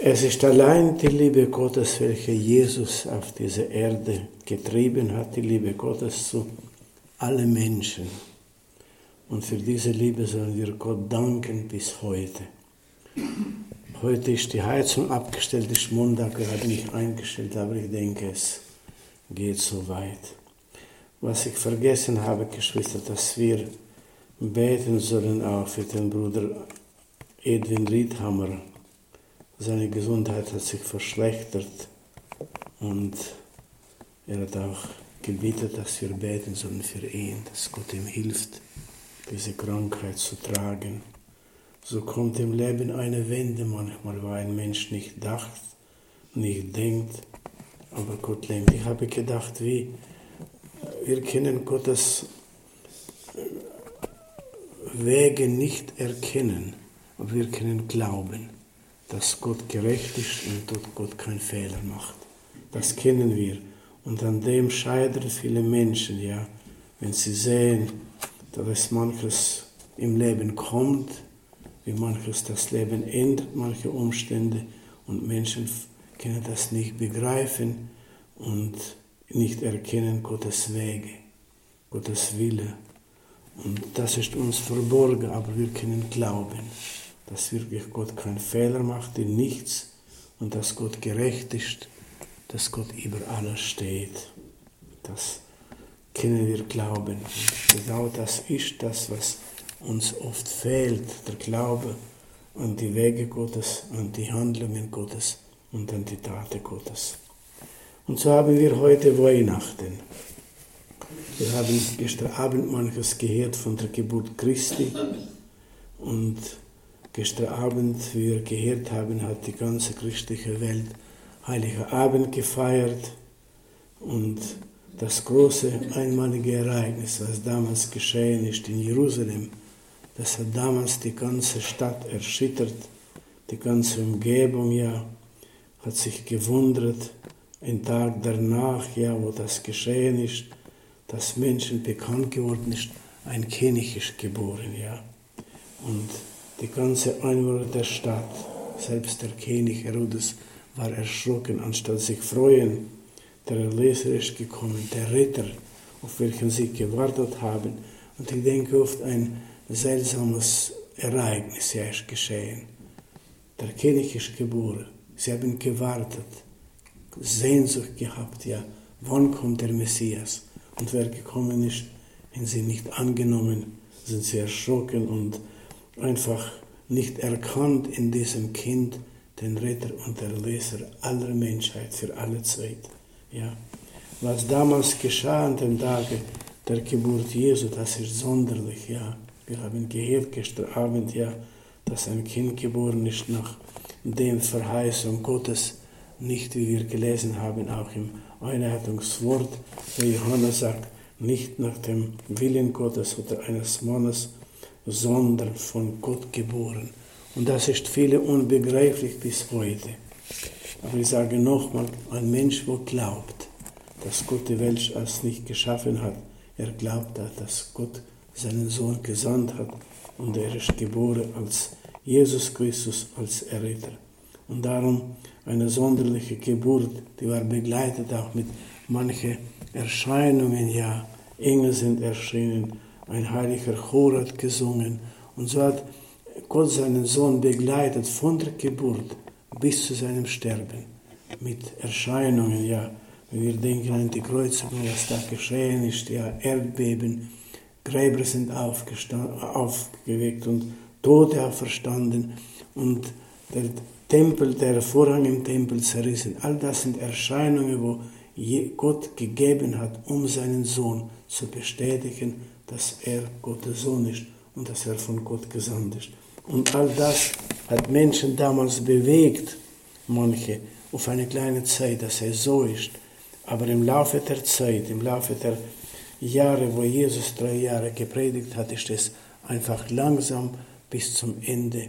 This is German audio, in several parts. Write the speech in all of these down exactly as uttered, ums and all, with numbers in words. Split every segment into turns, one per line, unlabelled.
Es ist allein die Liebe Gottes, welche Jesus auf diese Erde getrieben hat, die Liebe Gottes zu allen Menschen. Und für diese Liebe sollen wir Gott danken bis heute. Heute ist die Heizung abgestellt, ist Montag, gerade nicht eingestellt, aber ich denke, es geht so weit. Was ich vergessen habe, Geschwister, dass wir beten sollen auch für den Bruder Edwin Riedhammer. Seine Gesundheit hat sich verschlechtert und er hat auch gebeten, dass wir beten sollen für ihn, dass Gott ihm hilft, diese Krankheit zu tragen. So kommt im Leben eine Wende manchmal, wo ein Mensch nicht dacht, nicht denkt, aber Gott lenkt. Ich habe gedacht, wie wir können Gottes Wege nicht erkennen, aber wir können glauben, dass Gott gerecht ist und dass Gott keinen Fehler macht. Das kennen wir. Und an dem scheitern viele Menschen, ja, wenn sie sehen, dass manches im Leben kommt, wie manches das Leben ändert, manche Umstände, und Menschen können das nicht begreifen und nicht erkennen Gottes Wege, Gottes Wille. Und das ist uns verborgen, aber wir können glauben, dass wirklich Gott keinen Fehler macht in nichts und dass Gott gerecht ist, dass Gott über alles steht. Das können wir glauben. Und genau das ist das, was uns oft fehlt, der Glaube an die Wege Gottes, an die Handlungen Gottes und an die Taten Gottes. Und so haben wir heute Weihnachten. Wir haben gestern Abend manches gehört von der Geburt Christi und gestern Abend, wie wir gehört haben, hat die ganze christliche Welt Heiligen Abend gefeiert und das große einmalige Ereignis, was damals geschehen ist in Jerusalem, das hat damals die ganze Stadt erschüttert, die ganze Umgebung, ja, hat sich gewundert. Ein Tag danach, ja, wo das geschehen ist, dass Menschen bekannt geworden ist, ein König ist geboren, ja. Und die ganze Einwohner der Stadt, selbst der König Herodes, war erschrocken, anstatt sich freuen. Der Erlöser ist gekommen, der Retter, auf welchen sie gewartet haben. Und ich denke oft, ein seltsames Ereignis ja, ist geschehen. Der König ist geboren. Sie haben gewartet, Sehnsucht gehabt, ja, wann kommt der Messias? Und wer gekommen ist, haben sie nicht angenommen, sind sie erschrocken und einfach nicht erkannt in diesem Kind den Retter und Erlöser aller Menschheit für alle Zeit. Ja. Was damals geschah an dem Tage der Geburt Jesu, das ist sonderlich. Ja. Wir haben gehört gestern Abend, ja, dass ein Kind geboren ist nach der Verheißung Gottes, nicht wie wir gelesen haben, auch im Einleitungswort, wo Johannes sagt, nicht nach dem Willen Gottes oder eines Mannes, sondern von Gott geboren. Und das ist vielen unbegreiflich bis heute. Aber ich sage nochmal, ein Mensch, der glaubt, dass Gott die Welt als nicht geschaffen hat, er glaubt, dass Gott seinen Sohn gesandt hat und er ist geboren als Jesus Christus, als Erretter. Und darum eine sonderliche Geburt, die war begleitet auch mit manchen Erscheinungen, ja, Engel sind erschienen, ein heiliger Chor hat gesungen und so hat Gott seinen Sohn begleitet von der Geburt bis zu seinem Sterben mit Erscheinungen, ja, wenn wir denken an die Kreuzigung, was da geschehen ist, ja, Erdbeben, Gräber sind aufgeweckt und Tote auferstanden und der Tempel, der Vorhang im Tempel zerrissen. All das sind Erscheinungen, wo Gott gegeben hat, um seinen Sohn zu bestätigen, dass er Gottes Sohn ist und dass er von Gott gesandt ist. Und all das hat Menschen damals bewegt, manche, auf eine kleine Zeit, dass er so ist. Aber im Laufe der Zeit, im Laufe der Jahre, wo Jesus drei Jahre gepredigt hat, ist es einfach langsam bis zum Ende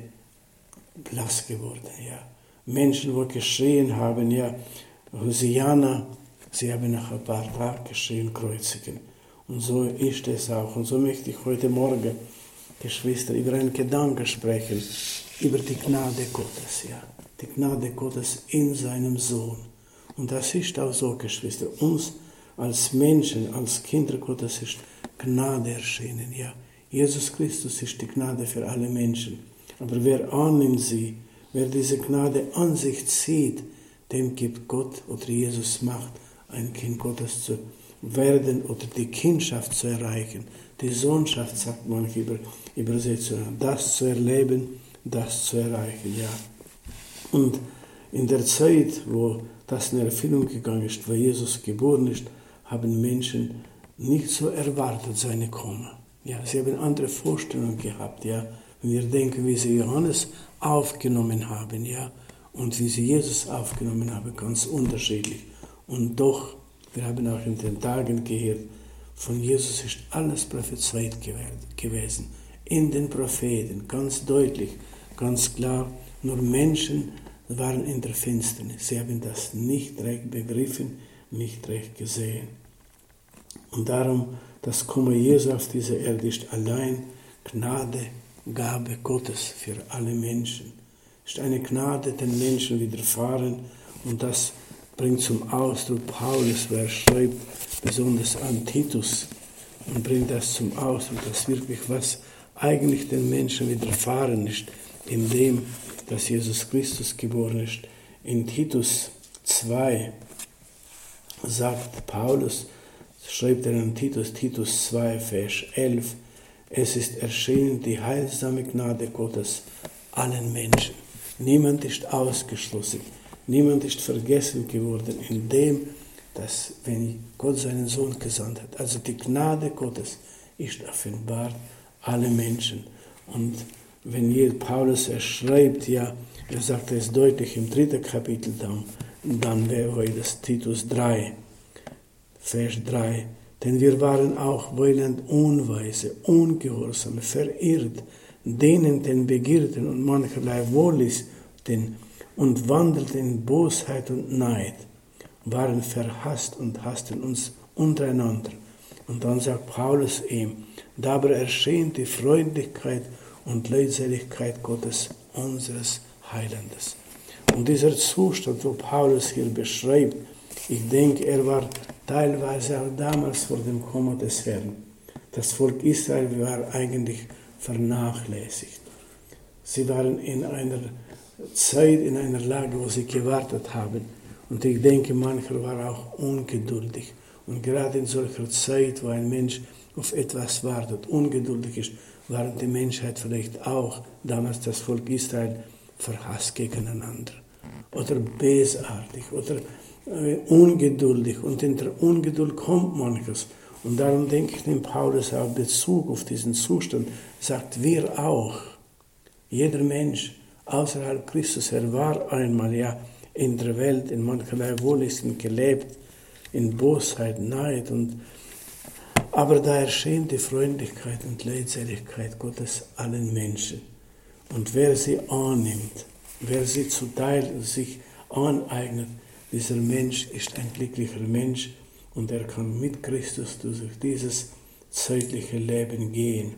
blass geworden. Ja. Menschen, die geschrien haben, ja, Hosianna, sie haben nach ein paar Tagen geschrien, kreuzigen. Und so ist es auch. Und so möchte ich heute Morgen, Geschwister, über einen Gedanken sprechen, über die Gnade Gottes. Ja. die Gnade Gottes in seinem Sohn. Und das ist auch so, Geschwister, uns als Menschen, als Kinder Gottes ist Gnade erschienen. Ja, Jesus Christus ist die Gnade für alle Menschen. Aber wer annimmt sie, wer diese Gnade an sich zieht, dem gibt Gott oder Jesus Macht, ein Kind Gottes zu werden oder die Kindschaft zu erreichen. Die Sohnschaft, sagt man über Übersetzung, das zu erleben, das zu erreichen. Ja. Und in der Zeit, wo das in Erfüllung gegangen ist, wo Jesus geboren ist, haben Menschen nicht so erwartet seine Komme. Ja, sie haben andere Vorstellungen gehabt. Ja. Wenn wir denken, wie sie Johannes aufgenommen haben, ja, und wie sie Jesus aufgenommen haben, ganz unterschiedlich. Und doch, wir haben auch in den Tagen gehört, von Jesus ist alles prophezeit gewesen. In den Propheten, ganz deutlich, ganz klar, nur Menschen waren in der Finsternis. Sie haben das nicht recht begriffen, nicht recht gesehen. Und darum, das Kommen Jesu auf diese Erde ist allein Gnade, Gabe Gottes für alle Menschen. Ist eine Gnade den Menschen widerfahren und das bringt zum Ausdruck Paulus, wer schreibt besonders an Titus und bringt das zum Ausdruck, dass wirklich was eigentlich den Menschen widerfahren ist, indem dass Jesus Christus geboren ist. In Titus zwei sagt Paulus, schreibt er an Titus, Titus zwei, Vers elf, es ist erschienen die heilsame Gnade Gottes allen Menschen. Niemand ist ausgeschlossen, niemand ist vergessen geworden, indem, dass, wenn Gott seinen Sohn gesandt hat, also die Gnade Gottes ist offenbart alle Menschen. Und wenn hier Paulus es schreibt, ja, er sagt es deutlich im dritten Kapitel, dann, dann wäre das Titus drei, Vers drei, denn wir waren auch weilend Unweise, Ungehorsame, verirrt, denen den Begierden und mancherlei Wollüsten und wandelten in Bosheit und Neid, waren verhasst und hassten uns untereinander. Und dann sagt Paulus ihm, da aber erschien die Freundlichkeit und Leidseligkeit Gottes, unseres Heilandes. Und dieser Zustand, wo Paulus hier beschreibt, ich denke, er war teilweise auch damals vor dem Kommen des Herrn. Das Volk Israel war eigentlich vernachlässigt. Sie waren in einer Zeit, in einer Lage, wo sie gewartet haben. Und ich denke, mancher war auch ungeduldig. Und gerade in solcher Zeit, wo ein Mensch auf etwas wartet, ungeduldig ist, war die Menschheit vielleicht auch, damals das Volk Israel, verhasst gegeneinander. Oder bösartig oder äh, ungeduldig. Und in der Ungeduld kommt manches. Und darum denke ich, nimmt Paulus auch Bezug auf diesen Zustand, sagt, wir auch, jeder Mensch außerhalb Christus, er war einmal ja in der Welt, in mancherlei Wollüsten gelebt, in Bosheit, Neid. Und, aber da erschien die Freundlichkeit und Leidseligkeit Gottes allen Menschen. Und wer sie annimmt, wer sie zu Teil sich aneignet, dieser Mensch ist ein glücklicher Mensch und er kann mit Christus durch dieses zeitliche Leben gehen.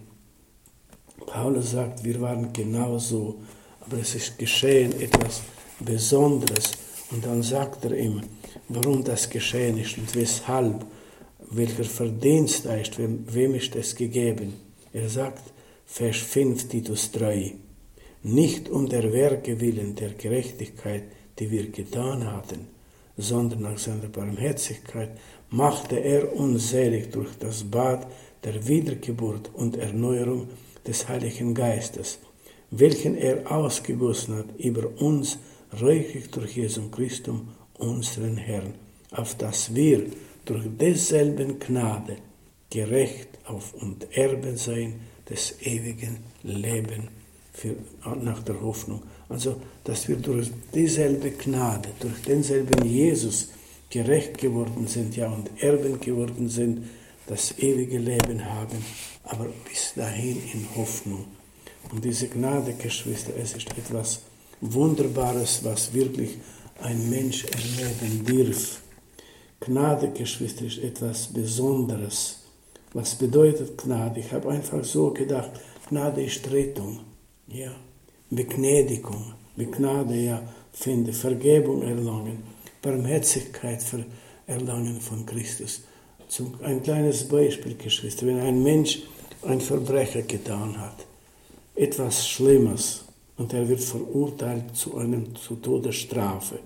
Paulus sagt, wir waren genauso, aber es ist geschehen etwas Besonderes. Und dann sagt er ihm, warum das geschehen ist und weshalb, welcher Verdienst da ist, wem, wem ist es gegeben. Er sagt, Vers fünf, Titus drei, nicht um der Werke willen der Gerechtigkeit, die wir getan hatten, sondern nach seiner Barmherzigkeit machte er uns selig durch das Bad der Wiedergeburt und Erneuerung des Heiligen Geistes, welchen er ausgegossen hat über uns reichlich durch Jesum Christum, unseren Herrn, auf dass wir durch desselben Gnade gerecht auf und Erben sein des ewigen Lebens für, nach der Hoffnung. Also, dass wir durch dieselbe Gnade, durch denselben Jesus gerecht geworden sind, ja, und Erben geworden sind, das ewige Leben haben, aber bis dahin in Hoffnung. Und diese Gnade, Geschwister, es ist etwas Wunderbares, was wirklich ein Mensch erleben darf. Gnade, Geschwister, ist etwas Besonderes. Was bedeutet Gnade? Ich habe einfach so gedacht, Gnade ist Rettung, ja, Begnädigung, Begnade, ja, finden, Vergebung erlangen, Barmherzigkeit erlangen von Christus. Zum, ein kleines Beispiel, Geschwister, wenn ein Mensch ein Verbrechen getan hat, etwas Schlimmes, und er wird verurteilt zu einem zu Todesstrafe,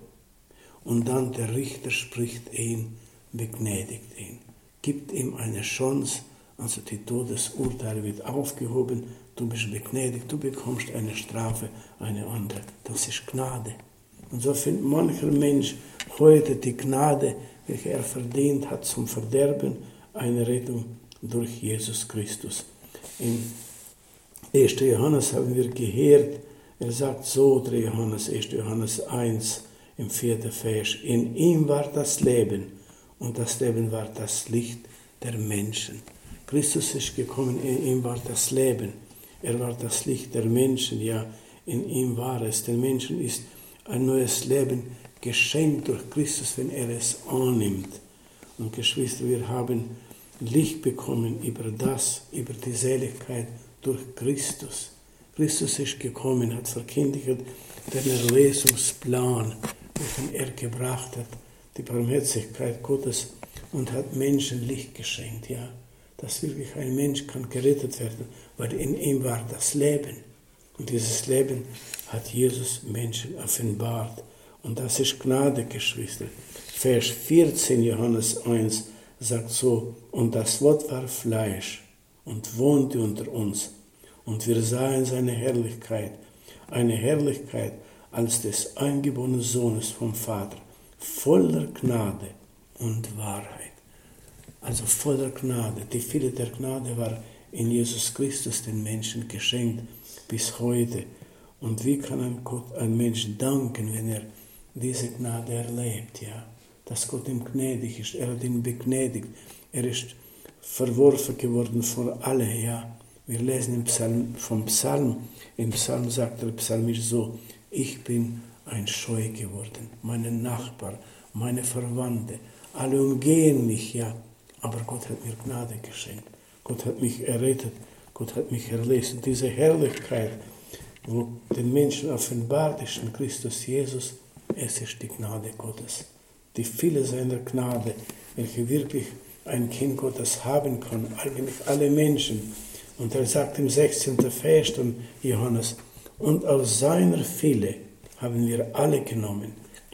und dann der Richter spricht ihn, begnädigt ihn, gibt ihm eine Chance, also die Todesurteil wird aufgehoben, du bist begnädigt, du bekommst eine Strafe, eine andere. Das ist Gnade. Und so findet mancher Mensch heute die Gnade, welche er verdient hat zum Verderben, eine Rettung durch Jesus Christus. In erster Johannes haben wir gehört, er sagt so, der Johannes, erster Johannes eins, im vierten Vers, in ihm war das Leben und das Leben war das Licht der Menschen. Christus ist gekommen, in ihm war das Leben. Er war das Licht der Menschen, ja, in ihm war es. Den Menschen ist ein neues Leben geschenkt durch Christus, wenn er es annimmt. Und Geschwister, wir haben Licht bekommen über das, über die Seligkeit durch Christus. Christus ist gekommen, hat verkündigt den Erlösungsplan, welchen er gebracht hat, die Barmherzigkeit Gottes, und hat Menschen Licht geschenkt, ja. Dass wirklich ein Mensch kann gerettet werden, weil in ihm war das Leben. Und dieses Leben hat Jesus Menschen offenbart. Und das ist Gnade, Geschwister. Vers vierzehn, Johannes eins, sagt so, und das Wort war Fleisch und wohnte unter uns. Und wir sahen seine Herrlichkeit, eine Herrlichkeit als des eingeborenen Sohnes vom Vater, voller Gnade und Wahrheit. Also voller Gnade. Die Fülle der Gnade war in Jesus Christus den Menschen geschenkt bis heute. Und wie kann ein, Gott, ein Mensch danken, wenn er diese Gnade erlebt, ja? Dass Gott ihm gnädig ist, er hat ihn begnädigt, er ist verworfen geworden vor alle, ja? Wir lesen im Psalm, vom Psalm, im Psalm sagt der Psalmist so, ich bin ein Scheu geworden, meine Nachbarn, meine Verwandte, alle umgehen mich, ja, aber Gott hat mir Gnade geschenkt, Gott hat mich errettet, Gott hat mich erlöst. Und diese Herrlichkeit, wo den Menschen offenbart ist in Christus Jesus, es ist die Gnade Gottes, die Fülle seiner Gnade, welche wirklich ein Kind Gottes haben kann, eigentlich alle Menschen. Und er sagt im sechzehnten Vers von Johannes, und aus seiner Fülle haben wir alle genommen,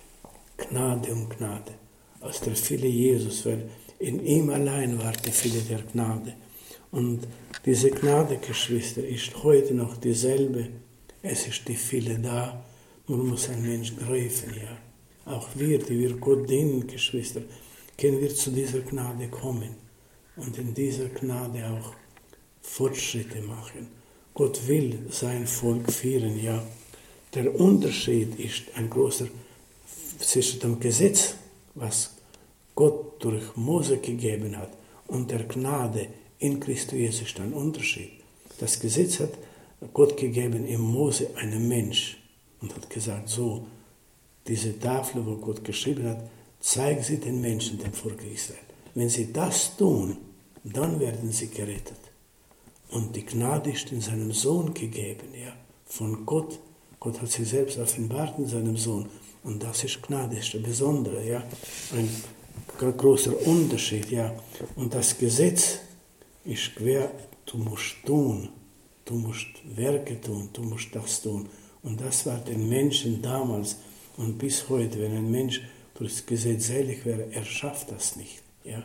Gnade um Gnade, aus der Fülle Jesus, weil in ihm allein war die Fülle der Gnade. Und diese Gnade, Geschwister, ist heute noch dieselbe. Es ist die Fülle da, nur muss ein Mensch greifen, ja. Auch wir, die wir Gott dienen, Geschwister, können wir zu dieser Gnade kommen und in dieser Gnade auch Fortschritte machen. Gott will sein Volk führen, ja. Der Unterschied ist ein großer zwischen dem Gesetz, was Gott durch Mose gegeben hat, und der Gnade in Christus Jesus ist ein Unterschied. Das Gesetz hat Gott gegeben in Mose einem Mensch und hat gesagt, so, diese Tafel, wo Gott geschrieben hat, zeigen sie den Menschen, dem Volk Israel. Wenn sie das tun, dann werden sie gerettet. Und die Gnade ist in seinem Sohn gegeben, ja, von Gott. Gott hat sich selbst offenbart in seinem Sohn. Und das ist Gnade, das ist der Besondere, ja. Ein großer Unterschied, ja. Und das Gesetz ist schwer, du musst tun, du musst Werke tun, du musst das tun. Und das war den Menschen damals und bis heute, wenn ein Mensch durch das Gesetz selig wäre, er schafft das nicht, ja.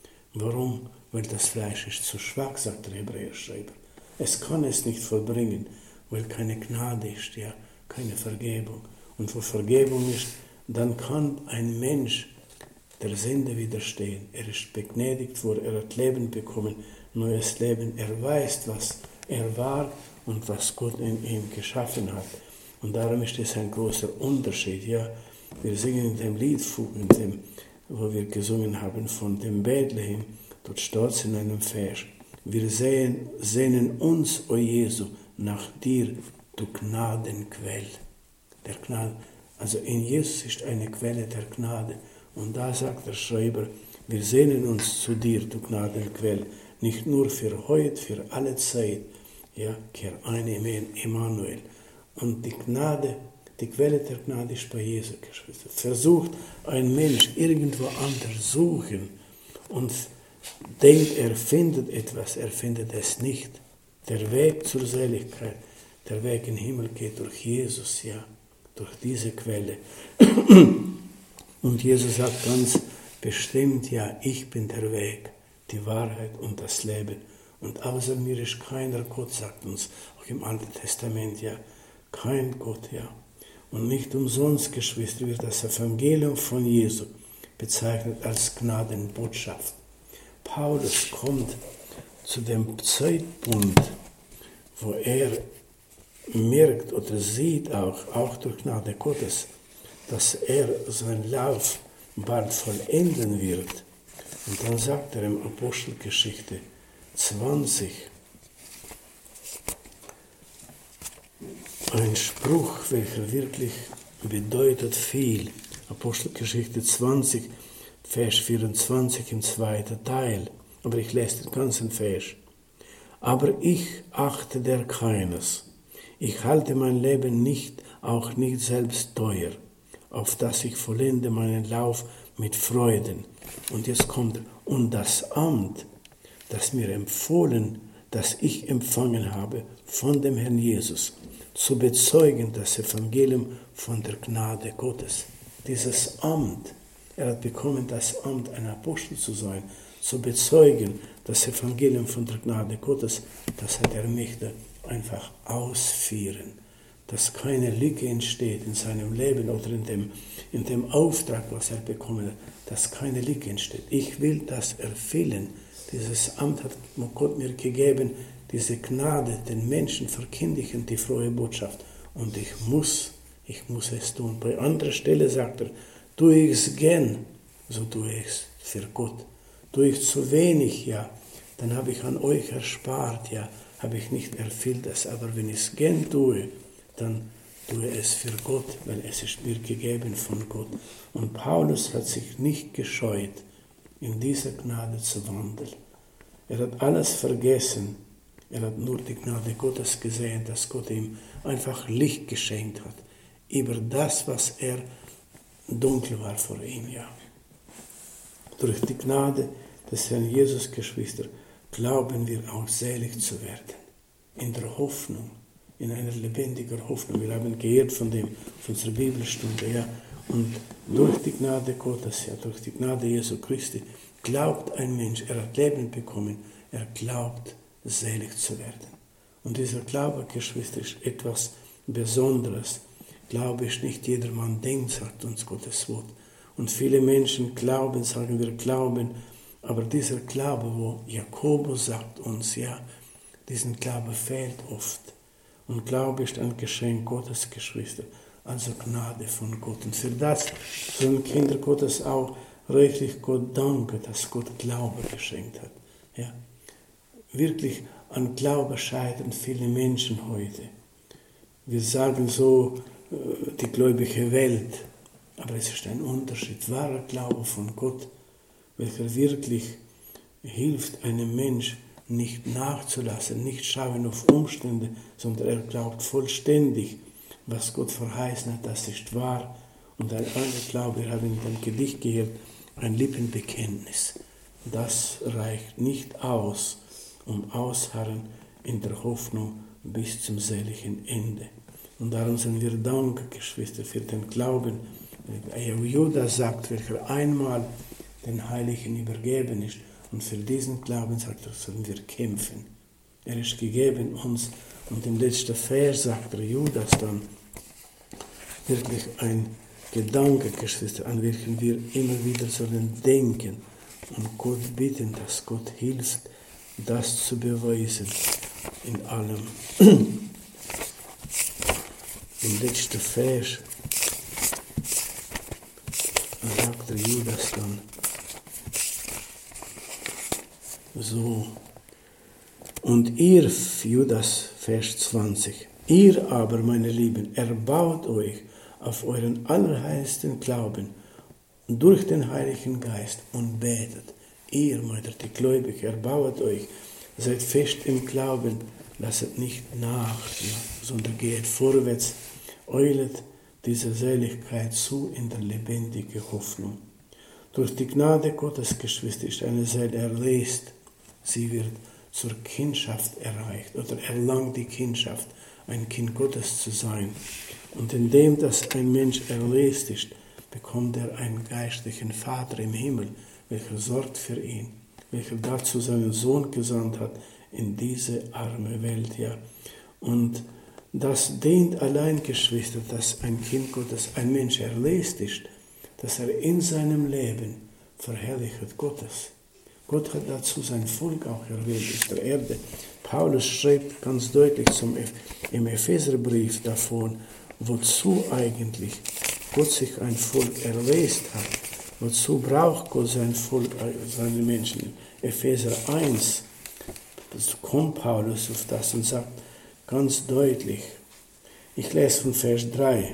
Warum? Weil das Fleisch ist zu schwach, sagt der Hebräerschreiber. Es kann es nicht vollbringen, weil keine Gnade ist, ja, keine Vergebung. Und wo Vergebung ist, dann kann ein Mensch der Sünde widerstehen. Er ist begnädigt worden, er hat Leben bekommen, neues Leben. Er weiß, was er war und was Gott in ihm geschaffen hat. Und darum ist es ein großer Unterschied. Ja, wir singen in dem Lied, in dem, wo wir gesungen haben, von dem Bethlehem, dort steht es in einem Vers. Wir sehen, sehnen uns, o Jesu, nach dir, du Gnadenquell. Der Gnade, also in Jesus ist eine Quelle der Gnade. Und da sagt der Schreiber, wir sehnen uns zu dir, du Gnadenquell, nicht nur für heute, für alle Zeit, ja, kehr ein, Emmanuel. Und die Gnade Die Quelle der Gnade ist bei Jesus, Geschwister. Versucht ein Mensch irgendwo anders suchen und denkt, er findet etwas, er findet es nicht. Der Weg zur Seligkeit, der Weg in den Himmel geht durch Jesus, ja, durch diese Quelle. Und Jesus sagt ganz bestimmt, ja, ich bin der Weg, die Wahrheit und das Leben. Und außer mir ist keiner Gott, sagt uns auch im Alten Testament, ja, kein Gott, ja. Und nicht umsonst, Geschwister, wird das Evangelium von Jesu bezeichnet als Gnadenbotschaft. Paulus kommt zu dem Zeitpunkt, wo er merkt oder sieht auch, auch durch Gnade Gottes, dass er seinen Lauf bald vollenden wird. Und dann sagt er im Apostelgeschichte zwanzig, ein Spruch, welcher wirklich bedeutet viel. Apostelgeschichte zwanzig, Vers vierundzwanzig im zweiten Teil. Aber ich lese den ganzen Vers. Aber ich achte der keines. Ich halte mein Leben nicht, auch nicht selbst teuer, auf dass ich vollende meinen Lauf mit Freuden. Und jetzt kommt, und das Amt, das mir empfohlen, das ich empfangen habe von dem Herrn Jesus, zu bezeugen das Evangelium von der Gnade Gottes. Dieses Amt, er hat bekommen, das Amt, ein Apostel zu sein, zu bezeugen das Evangelium von der Gnade Gottes, das hat er möchte einfach ausführen, dass keine Lücke entsteht in seinem Leben oder in dem, in dem Auftrag, was er bekommen hat, dass keine Lücke entsteht. Ich will das erfüllen. Dieses Amt hat Gott mir gegeben, diese Gnade den Menschen verkündigen, die frohe Botschaft. Und ich muss, ich muss es tun. Bei anderer Stelle sagt er, tue ich es gern, so tue ich es für Gott. Tue ich zu wenig, ja, dann habe ich an euch erspart, ja, habe ich nicht erfüllt es. Aber wenn ich es gern tue, dann tue es für Gott, weil es ist mir gegeben von Gott. Und Paulus hat sich nicht gescheut, in dieser Gnade zu wandeln. Er hat alles vergessen. Er hat nur die Gnade Gottes gesehen, dass Gott ihm einfach Licht geschenkt hat. Über das, was er dunkel war vor ihm, ja. Durch die Gnade des Herrn Jesus, Geschwister, glauben wir auch selig zu werden. In der Hoffnung, in einer lebendigen Hoffnung. Wir haben gehört von dem, von unserer Bibelstunde, ja. Und durch die Gnade Gottes, ja, durch die Gnade Jesu Christi, glaubt ein Mensch, er hat Leben bekommen, er glaubt, selig zu werden. Und dieser Glaube, Geschwister, ist etwas Besonderes. Glaube ist nicht jedermann denkt, sagt uns Gottes Wort. Und viele Menschen glauben, sagen wir glauben, aber dieser Glaube, wo Jakobus sagt uns, ja, diesen Glaube fehlt oft. Und Glaube ist ein Geschenk Gottes, Geschwister, also Gnade von Gott. Und für das sollen Kinder Gottes auch reichlich Gott danken, dass Gott Glaube geschenkt hat. Ja. Wirklich an Glaube scheitern viele Menschen heute. Wir sagen so, die gläubige Welt, aber es ist ein Unterschied. Wahrer Glaube von Gott, welcher wirklich hilft einem Mensch, nicht nachzulassen, nicht schauen auf Umstände, sondern er glaubt vollständig, was Gott verheißen hat, das ist wahr. Und ein anderer Glaube, wir haben in dem Gedicht gehört, ein Lippenbekenntnis. Das reicht nicht aus, um ausharren in der Hoffnung bis zum seligen Ende. Und darum sind wir dankbar, Geschwister, für den Glauben. Judas sagt, welcher einmal den Heiligen übergeben ist. Und für diesen Glauben, sagt er, sollen wir kämpfen. Er ist gegeben uns. Und im letzten Vers sagt er Judas dann wirklich ein Gedanke, Geschwister, an welchen wir immer wieder sollen denken und Gott bitten, dass Gott hilft, das zu beweisen in allem. Im letzten Vers sagt der Judas dann so, und ihr, Judas, Vers zwanzig, ihr aber, meine Lieben, erbaut euch auf euren allerheiligsten Glauben durch den Heiligen Geist und betet. Ihr, meine die Gläubigen, erbaut euch, seid fest im Glauben, lasset nicht nach, ja, sondern geht vorwärts, eulet dieser Seligkeit zu in der lebendigen Hoffnung. Durch die Gnade Gottes, Geschwister, ist eine Seele erlöst. Sie wird zur Kindschaft erreicht oder erlangt die Kindschaft, ein Kind Gottes zu sein. Und indem dass ein Mensch erlöst ist, bekommt er einen geistlichen Vater im Himmel, welcher sorgt für ihn, welcher dazu seinen Sohn gesandt hat in diese arme Welt. Ja. Und das dient allein, Geschwister, dass ein Kind Gottes, ein Mensch erlöst ist, dass er in seinem Leben verherrlicht Gottes. Gott hat dazu sein Volk auch erwählt auf der Erde. Paulus schreibt ganz deutlich zum, im Epheserbrief davon, wozu eigentlich Gott sich ein Volk erlöst hat. Wozu braucht Gott sein Volk, seine Menschen? Epheser eins, das kommt Paulus auf das und sagt ganz deutlich, ich lese von Vers drei,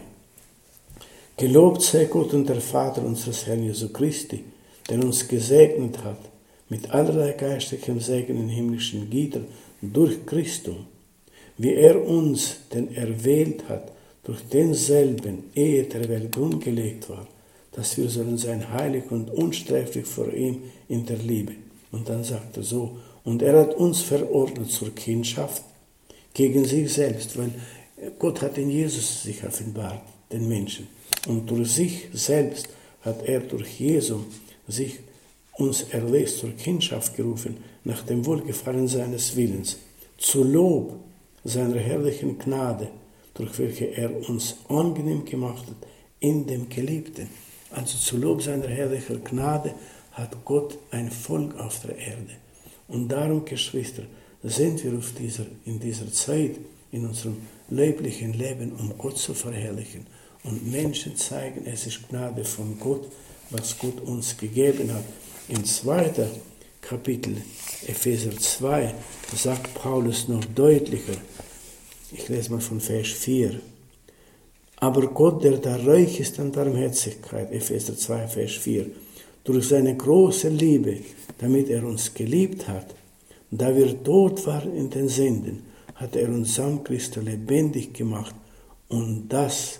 Gelobt sei Gott und der Vater unseres Herrn Jesu Christi, der uns gesegnet hat mit allerlei geistlichem Segen in himmlischen Gütern durch Christus, wie er uns denn erwählt hat, durch denselben, ehe der Welt grundgelegt war, dass wir sollen sein heilig und unsträflich vor ihm in der Liebe. Und dann sagt er so, und er hat uns verordnet zur Kindschaft gegen sich selbst, weil Gott hat in Jesus sich offenbart, den Menschen. Und durch sich selbst hat er durch Jesus sich uns erlöst zur Kindschaft gerufen, nach dem Wohlgefallen seines Willens, zu Lob seiner herrlichen Gnade, durch welche er uns angenehm gemacht hat in dem Geliebten. Also zu Lob seiner herrlichen Gnade hat Gott ein Volk auf der Erde. Und darum, Geschwister, sind wir auf dieser, in dieser Zeit, in unserem leiblichen Leben, um Gott zu verherrlichen. Und Menschen zeigen, es ist Gnade von Gott, was Gott uns gegeben hat. Im zweiten Kapitel, Epheser zwei, sagt Paulus noch deutlicher, ich lese mal von Vers vier, aber Gott, der da reich ist an Barmherzigkeit, Epheser zwei, Vers vier, durch seine große Liebe, damit er uns geliebt hat, da wir tot waren in den Sünden, hat er uns samt Christus lebendig gemacht und das,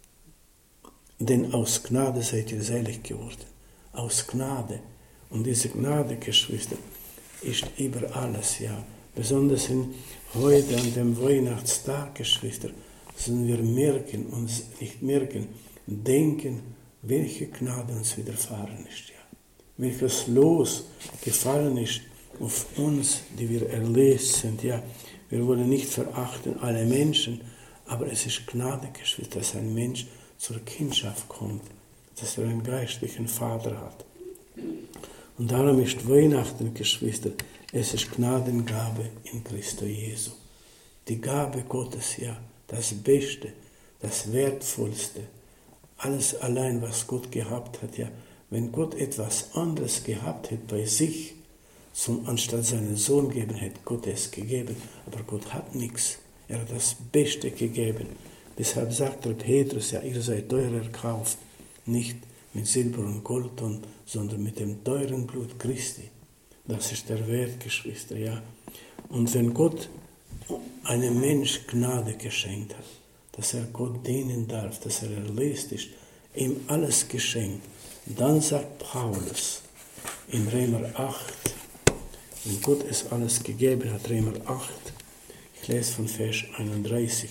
denn aus Gnade seid ihr selig geworden. Aus Gnade. Und diese Gnade, Geschwister, ist über alles, ja. Besonders in, heute an dem Weihnachtstag, Geschwister, sollen wir merken, uns nicht merken, denken, welche Gnade uns widerfahren ist, ja. Welches Los gefallen ist auf uns, die wir erlöst sind, ja. Wir wollen nicht verachten alle Menschen, aber es ist Gnade, Geschwister, dass ein Mensch zur Kindschaft kommt, dass er einen geistlichen Vater hat. Und darum ist Weihnachten, Geschwister, es ist Gnadengabe in Christus Jesu. Die Gabe Gottes, ja, das Beste, das Wertvollste, alles allein, was Gott gehabt hat, ja. Wenn Gott etwas anderes gehabt hätte bei sich, zum, anstatt seinen Sohn geben, hätte Gott es gegeben. Aber Gott hat nichts. Er hat das Beste gegeben. Deshalb sagt der Petrus, ja, ihr seid teuer erkauft, nicht mit Silber und Gold, sondern mit dem teuren Blut Christi. Das ist der Wert, Geschwister, ja. Und wenn Gott einem Mensch Gnade geschenkt hat, dass er Gott dienen darf, dass er erlöst ist, ihm alles geschenkt, dann sagt Paulus in Römer acht, wenn Gott es alles gegeben hat, Römer acht, ich lese von Vers einunddreißig.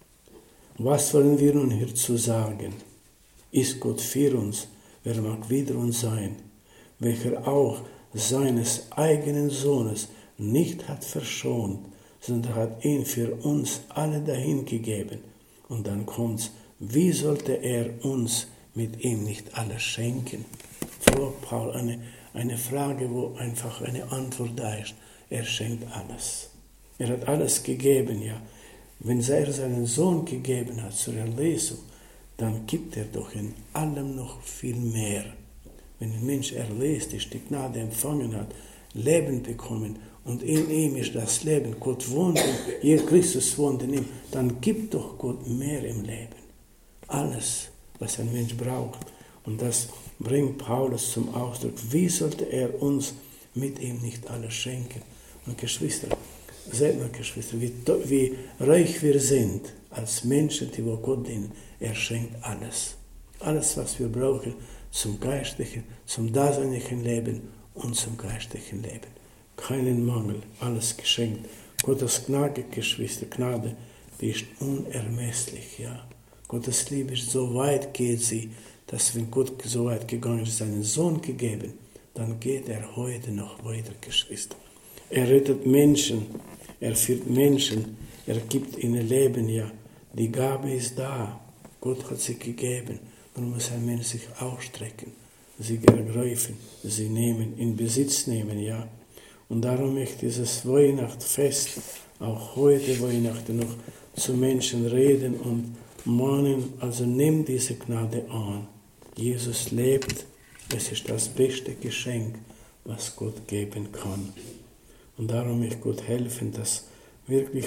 Was wollen wir nun hierzu sagen? Ist Gott für uns, wer mag wider uns sein, welcher auch seines eigenen Sohnes nicht hat verschont, sondern hat ihn für uns alle dahingegeben. Und dann kommt's, wie sollte er uns mit ihm nicht alles schenken? Fragt Paul eine, eine Frage, wo einfach eine Antwort da ist. Er schenkt alles. Er hat alles gegeben, ja. Wenn er seinen Sohn gegeben hat zur Erlösung, dann gibt er doch in allem noch viel mehr. Wenn ein Mensch erlöst ist, die Gnade empfangen hat, Leben bekommen und in ihm ist das Leben, Gott wohnt, Jesus Christus wohnt in ihm, dann gibt doch Gott mehr im Leben. Alles, was ein Mensch braucht. Und das bringt Paulus zum Ausdruck. Wie sollte er uns mit ihm nicht alles schenken? Und Geschwister, seht mal, Geschwister, wie, wie reich wir sind als Menschen, die wo Gott dienen. Er schenkt alles. Alles, was wir brauchen zum geistlichen, zum daseinlichen Leben und zum geistlichen Leben. Keinen Mangel, alles geschenkt. Gottes Gnade, Geschwister, Gnade, die ist unermesslich, ja. Gottes Liebe ist so weit geht sie, dass wenn Gott so weit gegangen ist, seinen Sohn gegeben, dann geht er heute noch weiter, Geschwister. Er rettet Menschen, er führt Menschen, er gibt ihnen Leben, ja. Die Gabe ist da, Gott hat sie gegeben. Nun muss ein Mensch sich ausstrecken, sie ergreifen, sie nehmen, in Besitz nehmen, ja. Und darum möchte dieses Weihnachtsfest, auch heute Weihnachten noch, zu Menschen reden und mahnen, also nimm diese Gnade an. Jesus lebt, es ist das beste Geschenk, was Gott geben kann. Und darum möchte Gott helfen, dass wirklich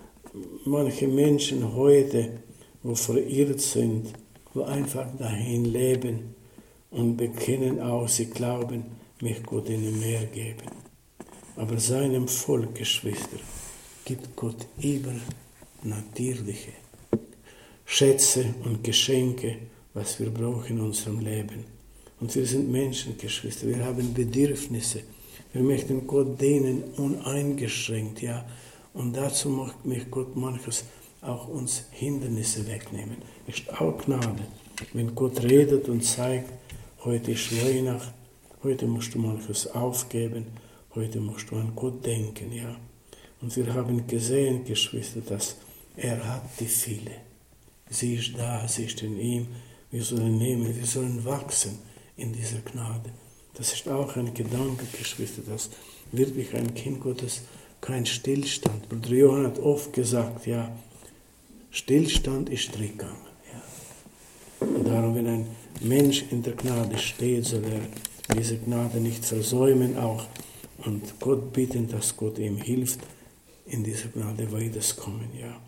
manche Menschen heute, wo verirrt sind, wo einfach dahin leben und bekennen auch, sie glauben, möchte Gott ihnen mehr geben. Aber seinem Volk, Geschwister, gibt Gott übernatürliche Schätze und Geschenke, was wir brauchen in unserem Leben. Und wir sind Menschen, Geschwister, wir haben Bedürfnisse. Wir möchten Gott dienen uneingeschränkt, ja. Und dazu möchte Gott manches auch uns Hindernisse wegnehmen. Ist auch Gnade. Wenn Gott redet und zeigt, heute ist Weihnacht, heute musst du manches aufgeben, heute musst du an Gott denken, ja. Und wir haben gesehen, Geschwister, dass er hat die viele. Sie ist da, sie ist in ihm. Wir sollen nehmen, wir sollen wachsen in dieser Gnade. Das ist auch ein Gedanke, Geschwister, dass wirklich ein Kind Gottes kein Stillstand. Bruder Johann hat oft gesagt, ja, Stillstand ist Rückgang. Ja. Und darum, wenn ein Mensch in der Gnade steht, soll er diese Gnade nicht versäumen auch und Gott bitten, dass Gott ihm hilft, in dieser Gnade weiterzukommen. Ja.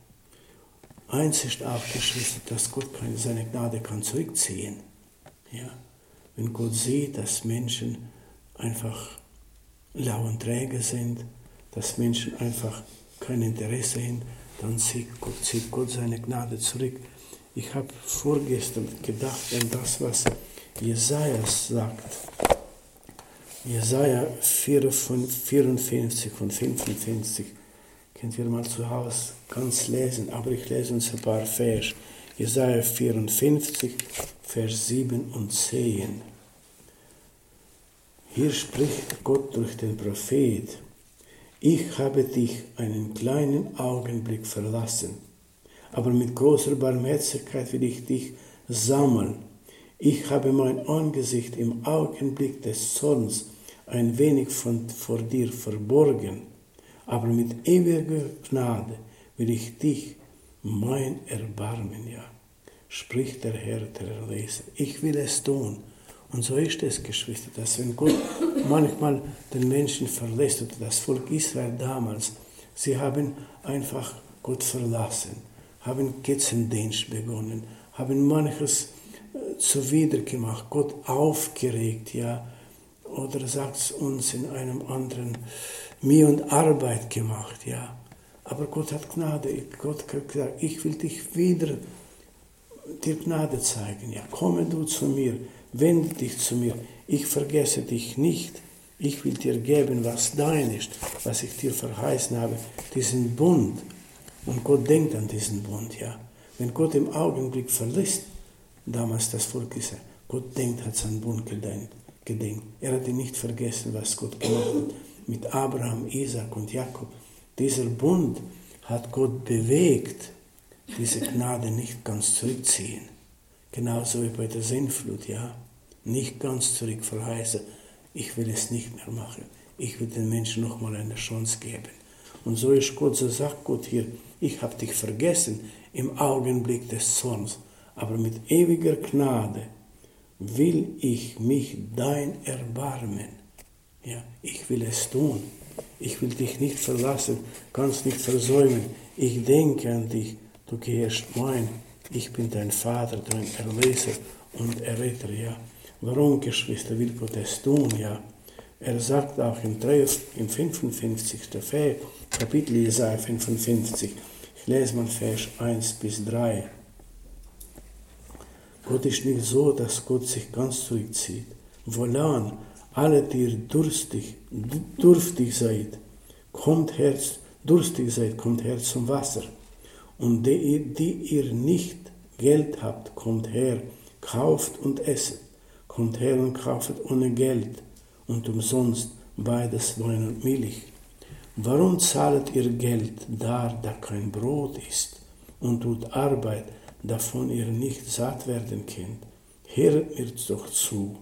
Eins ist auch, Geschwister, dass Gott keine, seine Gnade kann zurückziehen. Ja. Wenn Gott sieht, dass Menschen einfach lau und träge sind, dass Menschen einfach kein Interesse haben, dann zieht Gott, zieht Gott seine Gnade zurück. Ich habe vorgestern gedacht an das, was Jesaja sagt. Jesaja vierundfünfzig und fünfundfünfzig. Könnt ihr mal zu Hause ganz lesen, aber ich lese uns ein paar Vers. Jesaja vierundfünfzig, Vers sieben und zehn. Hier spricht Gott durch den Prophet: Ich habe dich einen kleinen Augenblick verlassen, aber mit großer Barmherzigkeit will ich dich sammeln. Ich habe mein Angesicht im Augenblick des Zorns ein wenig von, vor dir verborgen, aber mit ewiger Gnade will ich dich, mein Erbarmen, ja, spricht der Herr, der Erlöser. Ich will es tun. Und so ist es, Geschwister, dass wenn Gott manchmal den Menschen verlässt, oder das Volk Israel damals, sie haben einfach Gott verlassen, haben Götzendienst begonnen, haben manches zuwider gemacht, Gott aufgeregt, ja, oder sagt es uns in einem anderen, Mühe und Arbeit gemacht, ja. Aber Gott hat Gnade, Gott hat gesagt, ich will dich wieder dir Gnade zeigen, ja, komme du zu mir, wende dich zu mir, ich vergesse dich nicht, ich will dir geben, was dein ist, was ich dir verheißen habe, diesen Bund. Und Gott denkt an diesen Bund, ja. Wenn Gott im Augenblick verlässt, damals das Volk Israel, Gott denkt, hat seinen Bund gedenkt. Er hat ihn nicht vergessen, was Gott gemacht hat mit Abraham, Isaac und Jakob. Dieser Bund hat Gott bewegt, diese Gnade nicht ganz zurückziehen. Genauso wie bei der Sintflut, ja. Nicht ganz zurück verheißen, ich will es nicht mehr machen. Ich will den Menschen nochmal eine Chance geben. Und so ist Gott, so sagt Gott hier, ich habe dich vergessen im Augenblick des Zorns, aber mit ewiger Gnade will ich mich dein erbarmen. Ja, ich will es tun. Ich will dich nicht verlassen, kannst nicht versäumen. Ich denke an dich, du gehst mein. Ich bin dein Vater, dein Erlöser und Erretter, ja. Warum, Geschwister, will Gott es tun, ja? Er sagt auch im, im fünfundfünfzigsten Kapitel Jesaja fünfundfünfzig, Ich lese mal Vers eins bis drei. Gott ist nicht so, dass Gott sich ganz zurückzieht. Wohlan, alle, die ihr durstig, dürftig seid, kommt her, durstig seid, kommt her zum Wasser. Und die, die ihr nicht Geld habt, kommt her, kauft und esset. Kommt her und kauft ohne Geld und umsonst beides Wein und Milch. Warum zahlet ihr Geld da, da kein Brot ist, und tut Arbeit, davon ihr nicht satt werden könnt? Hört mir doch zu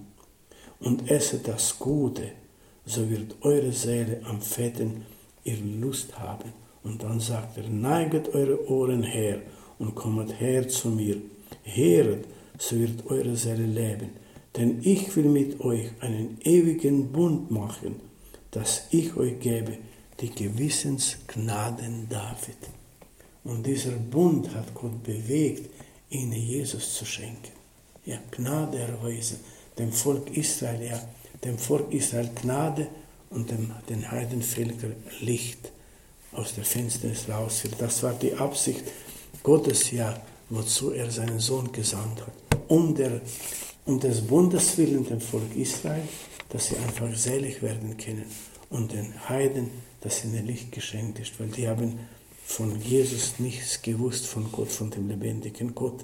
und esset das Gute, so wird eure Seele am Fetten ihr Lust haben. Und dann sagt er, neiget eure Ohren her und kommet her zu mir. Hört, so wird eure Seele leben. Denn ich will mit euch einen ewigen Bund machen, dass ich euch gebe, die Gewissensgnaden David. Und dieser Bund hat Gott bewegt, ihnen Jesus zu schenken. Ja, Gnade erweisen, dem Volk Israel, ja, dem Volk Israel Gnade und dem, den Heidenvölkern Licht aus der Finsternis rausführt. Das war die Absicht Gottes, ja, wozu er seinen Sohn gesandt hat. Um, der, um des Bundes willen dem Volk Israel, dass sie einfach selig werden können. Und den Heiden, dass ihnen Licht geschenkt ist, weil die haben von Jesus nichts gewusst, von Gott, von dem lebendigen Gott.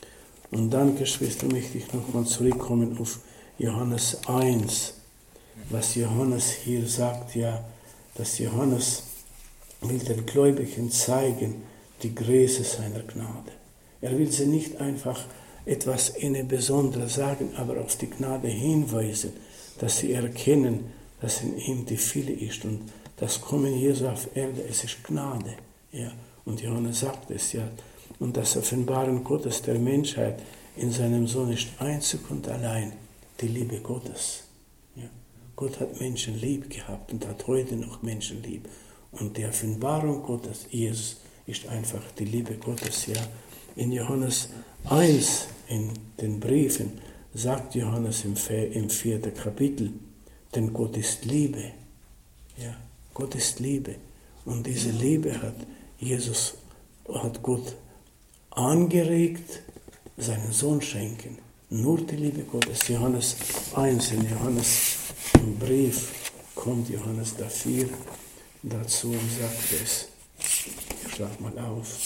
Und dann, Geschwister, möchte ich nochmal zurückkommen auf Johannes eins, was Johannes hier sagt, ja, dass Johannes will den Gläubigen zeigen, die Größe seiner Gnade. Er will sie nicht einfach etwas ihnen Besonderes sagen, aber auf die Gnade hinweisen, dass sie erkennen, dass in ihm die Fülle ist und das Kommen Jesu auf Erde, es ist Gnade. Ja. Und Johannes sagt es ja. Und das Offenbaren Gottes der Menschheit in seinem Sohn ist einzig und allein die Liebe Gottes. Ja. Gott hat Menschen lieb gehabt und hat heute noch Menschen lieb. Und die Offenbarung Gottes, Jesus, ist einfach die Liebe Gottes. Ja. In Johannes eins, in den Briefen, sagt Johannes im, im vierten Kapitel, denn Gott ist Liebe. Ja, Gott ist Liebe. Und diese Liebe hat Jesus, hat Gott angeregt, seinen Sohn schenken. Nur die Liebe Gottes. Johannes eins, in Johannes im Brief kommt Johannes dafür dazu und sagt es. Ich schlag mal auf.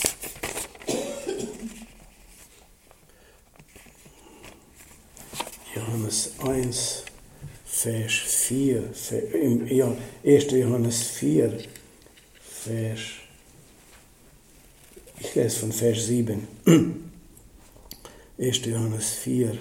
Johannes eins, Vers vier, ja, erster Johannes vier, Vers, ich lese von Vers sieben, erster Johannes vier,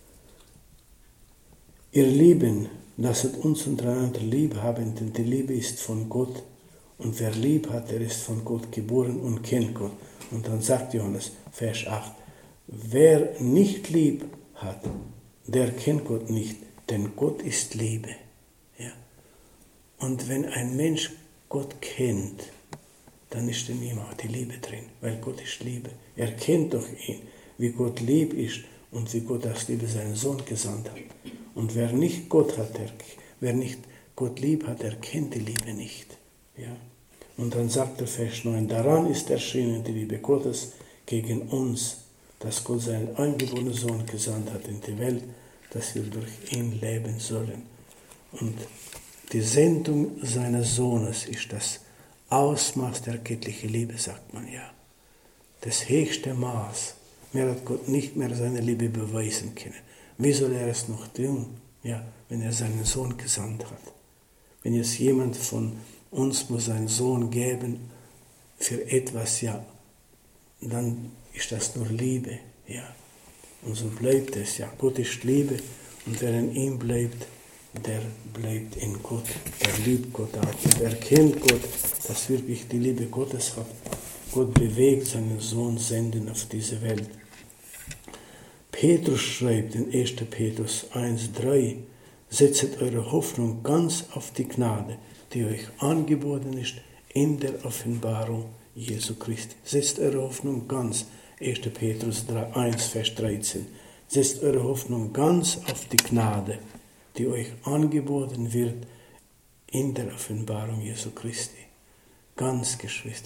ihr Lieben, lasset uns untereinander lieb haben, denn die Liebe ist von Gott und wer lieb hat, der ist von Gott geboren und kennt Gott. Und dann sagt Johannes, Vers acht, wer nicht lieb hat, der kennt Gott nicht, denn Gott ist Liebe. Ja. Und wenn ein Mensch Gott kennt, dann ist in ihm auch die Liebe drin, weil Gott ist Liebe. Er kennt doch ihn, wie Gott lieb ist und wie Gott aus Liebe seinen Sohn gesandt hat. Und wer nicht Gott hat, der, wer nicht Gott lieb hat, der kennt die Liebe nicht. Ja. Und dann sagt der Vers neun, daran ist erschienen die Liebe Gottes gegen uns, dass Gott seinen eingeborenen Sohn gesandt hat in die Welt, dass wir durch ihn leben sollen. Und die Sendung seines Sohnes ist das Ausmaß der göttlichen Liebe, sagt man ja. Das höchste Maß. Mehr hat Gott nicht mehr seine Liebe beweisen können. Wie soll er es noch tun, ja, wenn er seinen Sohn gesandt hat? Wenn jetzt jemand von uns muss seinen Sohn geben für etwas, ja, dann ist das nur Liebe, ja. Und so bleibt es, ja. Gott ist Liebe und wer in ihm bleibt, der bleibt in Gott. Der liebt Gott auch und erkennt Gott, dass wirklich die Liebe Gottes hat. Gott bewegt seinen Sohn senden auf diese Welt. Petrus schreibt in erster Petrus eins drei, setzet eure Hoffnung ganz auf die Gnade, die euch angeboten ist in der Offenbarung Jesu Christi. Setzt eure Hoffnung ganz, erster Petrus eins, Vers dreizehn. Setzt eure Hoffnung ganz auf die Gnade, die euch angeboten wird in der Offenbarung Jesu Christi. Ganz, Geschwister,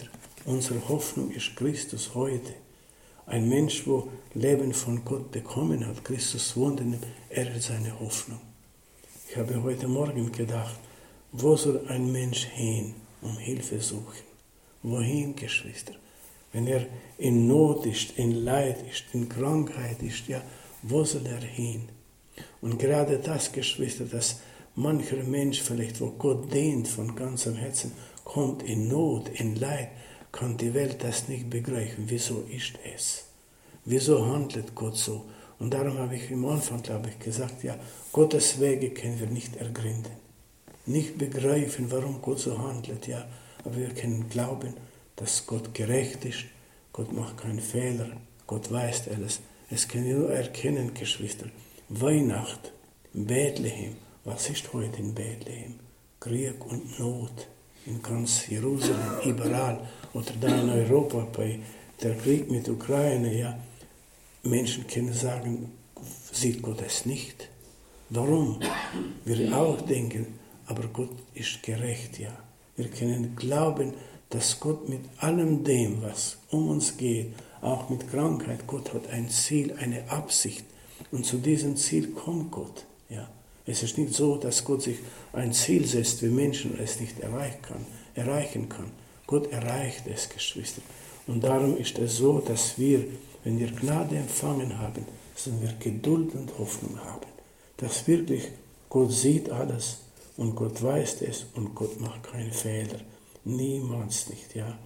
Unsere Hoffnung ist Christus heute. Ein Mensch, wo Leben von Gott bekommen hat, Christus wohnt in ihm, er ist seine Hoffnung. Ich habe heute Morgen gedacht, wo soll ein Mensch hin, um Hilfe suchen? Wohin, Geschwister? Wenn er in Not ist, in Leid ist, in Krankheit ist, ja, wo soll er hin? Und gerade das, Geschwister, dass mancher Mensch vielleicht, wo Gott dient von ganzem Herzen, kommt in Not, in Leid, kann die Welt das nicht begreifen. Wieso ist es? Wieso handelt Gott so? Und darum habe ich am Anfang, glaube ich, gesagt, ja, Gottes Wege können wir nicht ergründen. Nicht begreifen, warum Gott so handelt, ja. Aber wir können glauben, dass Gott gerecht ist, Gott macht keinen Fehler, Gott weiß alles. Es können wir nur erkennen, Geschwister, Weihnacht, Bethlehem, was ist heute in Bethlehem? Krieg und Not in ganz Jerusalem, überall, oder da in Europa, bei der Krieg mit Ukraine, ja. Menschen können sagen, sieht Gott es nicht. Warum? Wir auch denken, aber Gott ist gerecht, ja. Wir können glauben, dass Gott mit allem dem, was um uns geht, auch mit Krankheit, Gott hat ein Ziel, eine Absicht. Und zu diesem Ziel kommt Gott, ja. Es ist nicht so, dass Gott sich ein Ziel setzt, wie Menschen es nicht erreichen kann. Erreichen kann. Gott erreicht es, Geschwister. Und darum ist es so, dass wir, wenn wir Gnade empfangen haben, sollen wir Geduld und Hoffnung haben. Dass wirklich Gott sieht alles und Gott weiß es und Gott macht keine Fehler. Niemals nicht, ja.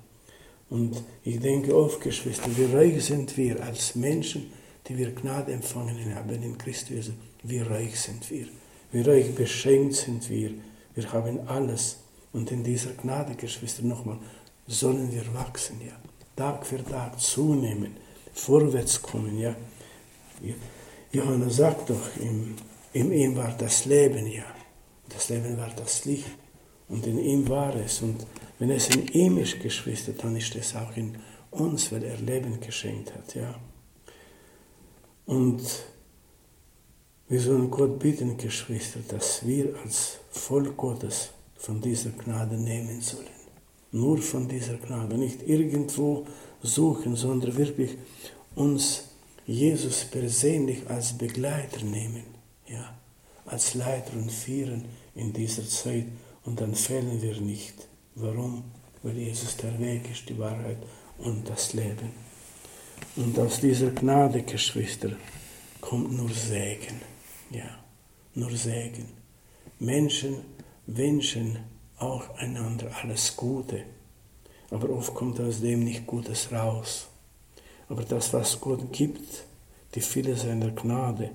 Und ich denke oft, Geschwister, wie reich sind wir als Menschen, die wir Gnade empfangen haben in Christus. Wie reich sind wir. Wie reich beschenkt sind wir. Wir haben alles. Und in dieser Gnade, Geschwister, nochmal, sollen wir wachsen, ja. Tag für Tag zunehmen, vorwärts kommen, ja. Johannes sagt doch, in, in ihm war das Leben, ja. Das Leben war das Licht. Und in ihm war es. Und wenn es in ihm ist, Geschwister, dann ist es auch in uns, weil er Leben geschenkt hat, ja. Und wir sollen Gott bitten, Geschwister, dass wir als Volk Gottes von dieser Gnade nehmen sollen. Nur von dieser Gnade. Nicht irgendwo suchen, sondern wirklich uns Jesus persönlich als Begleiter nehmen. Ja, als Leiter und Führer in dieser Zeit. Und dann fehlen wir nicht. Warum? Weil Jesus der Weg ist, die Wahrheit und das Leben. Und aus dieser Gnade, Geschwister, kommt nur Segen. Ja, nur Segen. Menschen wünschen auch einander alles Gute, aber oft kommt aus dem nicht Gutes raus. Aber das, was Gott gibt, die Fülle seiner Gnade,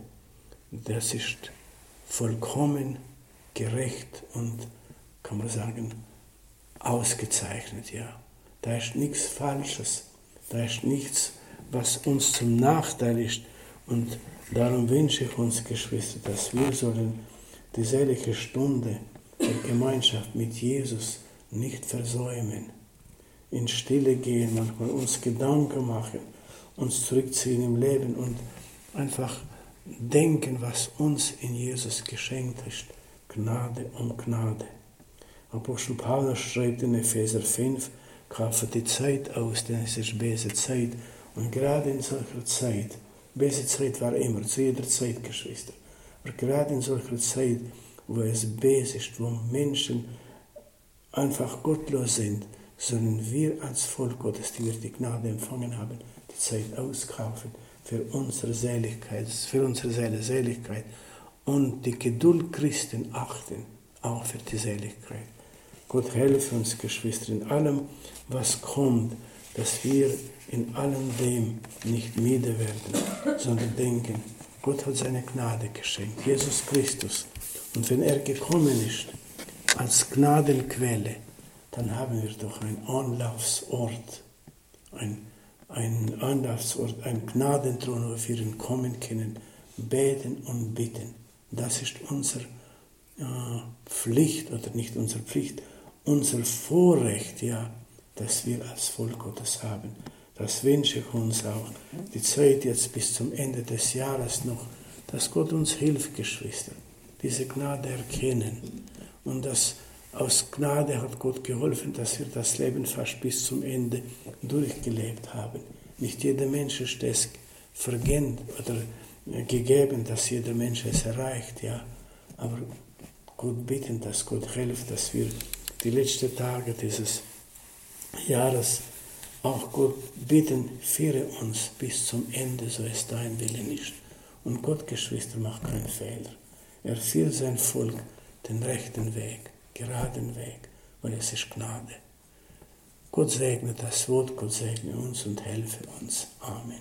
das ist vollkommen gerecht und, kann man sagen, ausgezeichnet. Ja. Da ist nichts Falsches, da ist nichts, was uns zum Nachteil ist. Und darum wünsche ich uns, Geschwister, dass wir sollen die selige Stunde der Gemeinschaft mit Jesus nicht versäumen. In Stille gehen, manchmal uns Gedanken machen, uns zurückziehen im Leben und einfach denken, was uns in Jesus geschenkt ist. Gnade um Gnade. Apostel Paulus schreibt in Epheser fünf, kaufe die Zeit aus, denn es ist böse Zeit. Und gerade in solcher Zeit, böse Zeit war immer, zu jeder Zeit, Geschwister, aber gerade in solcher Zeit, wo es böse ist, wo Menschen einfach gottlos sind, sollen wir als Volk Gottes, die wir die Gnade empfangen haben, die Zeit auskaufen für unsere Seligkeit, für unsere Seele Seligkeit und die Geduld Christen achten, auch für die Seligkeit. Gott helfe uns, Geschwister, in allem, was kommt, dass wir in allem dem nicht müde werden, sondern denken, Gott hat seine Gnade geschenkt, Jesus Christus. Und wenn er gekommen ist, als Gnadenquelle, dann haben wir doch einen Anlaufsort, ein, ein Anlaufsort, ein Gnadenthron, wo wir ihn kommen können, beten und bitten. Das ist unsere äh, Pflicht, oder nicht unsere Pflicht, unser Vorrecht, ja, das wir als Volk Gottes haben. Das wünsche ich uns auch, die Zeit jetzt bis zum Ende des Jahres noch, dass Gott uns hilft, Geschwister, diese Gnade erkennen und dass Aus Gnade hat Gott geholfen, dass wir das Leben fast bis zum Ende durchgelebt haben. Nicht jeder Mensch ist es vergönnt oder gegeben, dass jeder Mensch es erreicht, ja. Aber Gott bitten, dass Gott hilft, dass wir die letzten Tage dieses Jahres auch Gott bitten, führe uns bis zum Ende, so es dein Wille ist. Und Gott, Geschwister, macht keinen Fehler. Er führt sein Volk den rechten Weg, geraden Weg, weil es ist Gnade. Gott segne das Wort, Gott segne uns und helfe uns. Amen.